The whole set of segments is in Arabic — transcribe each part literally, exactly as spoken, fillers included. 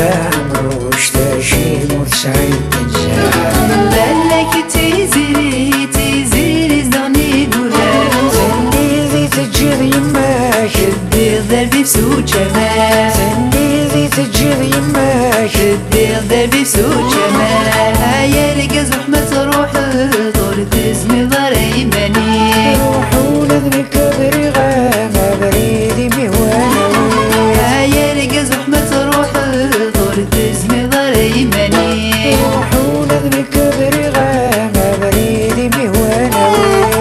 تعمروش تاشي مرسعيد تنزل بالك تيزيري تيزيري زداني قولها زندي ذي تجير يماك الدير دربي بسوق جمال زندي ذي تجير يماك الدير دربي بسوق جمال هيا رقز رحمة روح طول تسمي ضر ايماني روحونا ذني كبري غاما بريدي مهوانا هيا رقز رحمة روح طول تسمي ضر ايماني روحونا ذني كبري غاما بريدي مهوانا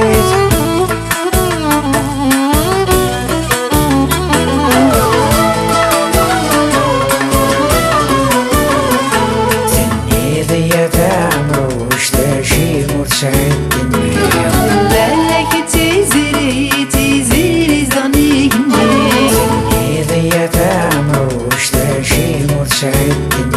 زني ذي تعمروش تاشي مرسعيد بالك تيزيري تيزيري زداني قولها إذا تعمروش تاشي مرسعيد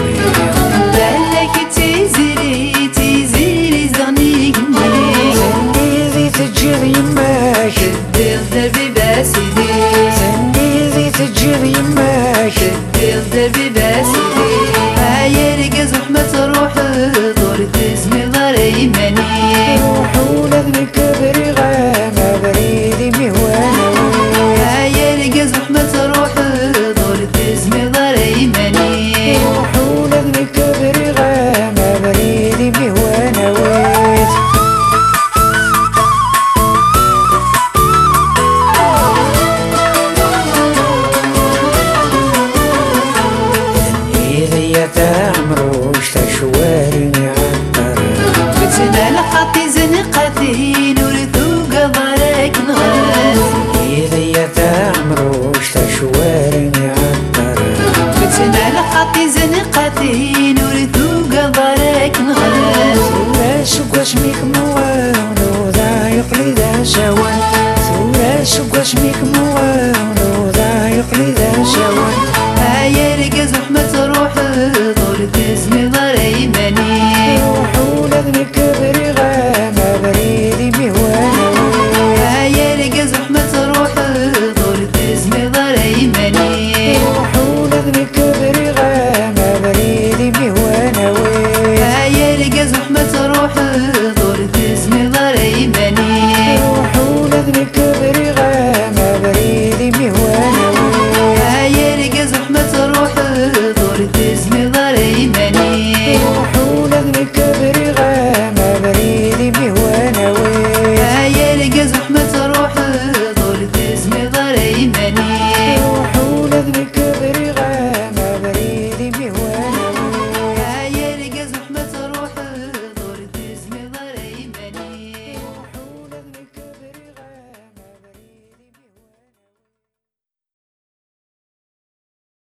بالك تيزيري تيزيري زداني قولها زندي ذي تجير يماك الدير دربي باسيدي زندي ذي تجير يماك الدير دربي باسيدي هيا رقز رحمة روح طول تسمي ضر ايماني روحونا ذني كبري غاما بريدي مهوانا هيا رقز رحمة روح طول تسمي ضر ايماني روحونا ذني كبري غاما بريدي مهوانا ويت إذا تعمروش تشوارني عالطريق فتنا لخطي زنقتي نورثو قبرك نغال إذا تعمروش تشوارني عالطريق فتنا لخطي زنقتي نورثو قبرك نغال ثورة سوق اسمك موان وضايق لي ذا سوان ثورة سوق اسمك موان وضايق لي ذا سوان هيا رقز رحمة روح